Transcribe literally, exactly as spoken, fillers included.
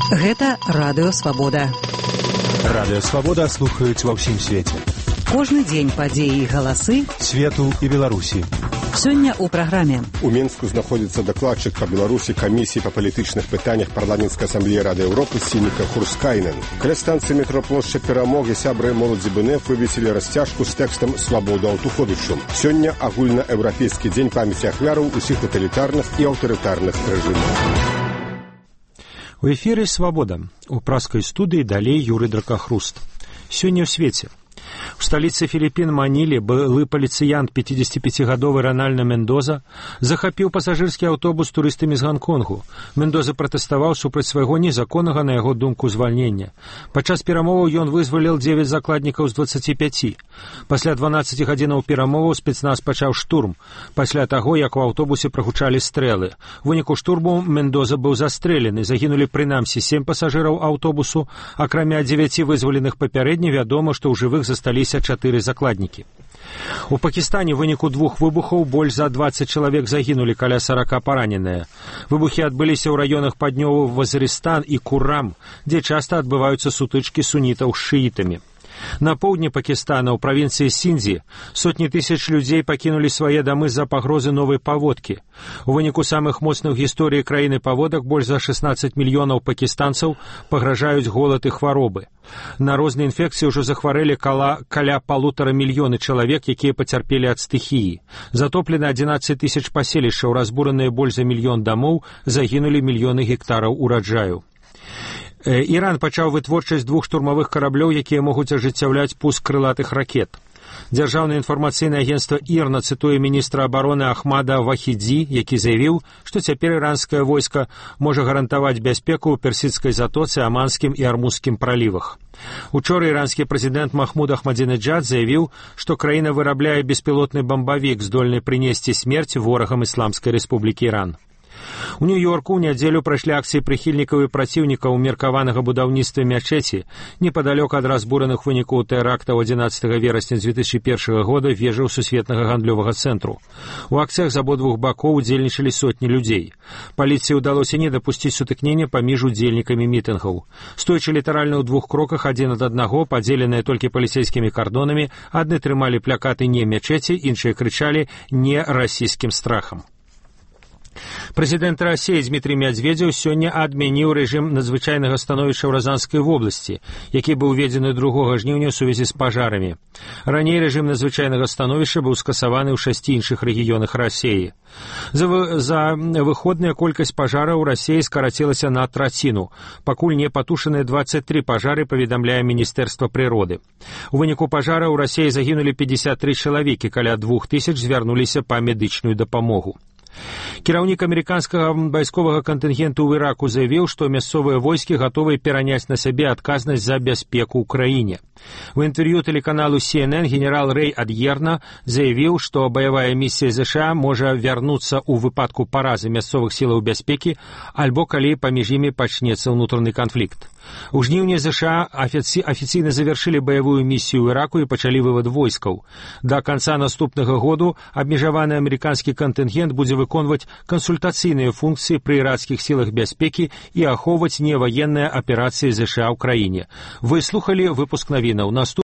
Гэта Радыё Свабода. Радыё Свабода слухаюць ва ўсім свеце. Кожны дзень падзеі і галасы свету і Беларусі. Сёння ў праграме. У Мінску знаходзіцца дакладчык па Беларусі камісіі па палітычных пытаннях парламенцкай асамблеі Рады Еўропы Сініка Хурскайнен. Каля станцыі метро плошча Перамогі сябры моладзі БНФ вывесілі расцяжку з тэкстам «Свабода аўтуховічу». Сёння агульнаеўрапейскі дзень памяці ахвяраў усіх таталітарных і аўтарытарных рэжымаў. У эфіры «Свабода». У праскай студыі далей Юрый Дракахруст. Сёння ў свеце. У сталіцы Філіппін Манілі былы паліцыянт пяцідзесяціпяцігадовы Ранальда Мендоза захапіў пасажырскі аўтобус з турыстамі з Ганконгу. Мендоза пратэставаў супраць свайго незаконнага, на яго думку, звальнення. Падчас перамоваў ён вызваліў дзевяць закладнікаў з дваццаці пяці. Пасля дванаццаці гадзінаў перамоваў спецназ пачаў штурм. Пасля таго, як у аўтобусе прагучалі стрэлы. У выніку штурму Мендоза быў застрэлены. Загінулі прынамсі сем пасажыраў аўтобусу. Акрамя дзевяці вызваленых папярэдне, вядома, што ў жывых засталіся чатыры закладнікі. У Пакістане ў выніку двух выбухаў больш за дваццаць чалавек загінулі, каля сарака параненыя. Выбухі адбыліся ў раёнах Паднёвы Вазірыстан і Курам, дзе часта адбываюцца сутычкі сунітаў з шыітамі. На поўдні Пакістана, ў правінцыі Сіндзі, сотні тысяч людзей пакінулі свае дамы з-за пагрозы новай паводкі. У выніку самых моцных у гісторыі краіны паводак больш за шэснаццаць мільёнаў пакістанцаў пагражаюць голад і хваробы. На розныя інфекцыі ўжо захварэлі каля, каля палутара мільёны чалавек, якія пацярпелі ад стыхіі. Затоплена адзінаццаць тысяч паселішчаў, разбураныя больш за мільён дамоў, загінулі мільёны гектараў ураджаю. Іран пачаў вытворчасць двух штурмавых караблёў, якія могуць ажыццяўляць пуск крылатых ракет. Дзяржаўнае інфармацыйнае агенцтва ІРНА цытуе міністра абароны Ахмада Вахідзі, які заявіў, што цяпер іранскае войска можа гарантаваць бяспеку ў персідскай затоцы, Аманскім і Армузскім пралівах. Учора іранскі прэзідэнт Махмуд Ахмадзінеджад заявіў, што краіна вырабляе беспілотны бамбавік, здольны прынесці смерць ворагам Ісламскай рэспублікі Іран. У Нью-Йорку ў нядзелю прайшлі акцыі прыхільнікаў і праціўнікаў меркаванага будаўніцтва мячэці непадалёк ад разбураных вынікаў тэрактаў адзінаццатага верасня дзве тысячы першага года вежаў сусветнага гандлёвага цэнтру. У акцыях з абодвух бакоў удзельнічалі сотні людзей. Паліцыі ўдалося не дапусціць сутыкнення паміж удзельнікамі мітынгаў. Стоячы літаральна ў двух кроках адзін ад аднаго, падзеленыя толькі паліцэйскімі кардонамі, адны трымалі плакаты «Не мячэці», іншыя крычалі «Не расійскім страхам». Прэзідэнт Расіі Дмітрый Мядзведзеў сёння адмяніў рэжым надзвычайнага становішча ў Разанскай вобласці, які быў уведзены другога жніўня ў сувязі з пажарамі. Раней рэжым надзвычайнага становішча быў скасаваны ў шасці іншых рэгіёнах Расіі. За, вы, за выходная колькасць пажараў у Расіі скарацілася на траціну. Пакуль не патушаныя дваццаць тры пажары, паведамляе Міністэрства прыроды. У выніку пажара ў Расіі загінулі пятьдесят три чалавекі, каля двух тысяч звярнуліся па медычную дапамогу. Кіраўнік амерыканскага вайсковага кантынгенту ў Іраку заявіў, што мясцовыя войскі гатовы пераняць на сябе адказнасць за бяспеку ў краіне. У інтэрв'ю тэлеканалу Си Эн Эн генерал Рэй Ад'ерна заявіў, што баявая місія ЗША можа вярнуцца ў выпадку паразы мясцовых сілаў бяспекі альбо калі паміж імі пачнецца ўнутраны канфлікт. У жніўні ЗША афіци... афіцыйна завяршылі баявую місію ў Іраку і пачалі вывад войскаў. Да канца наступнага году абмежаваны амерыканскі кантынгент будзе выконваць кансультацыйныя функцыі пры іракскіх сілах бяспекі і ахоўваць неваенныя аперацыі ЗША ў краіне. Вы слухалі выпуск навінаў.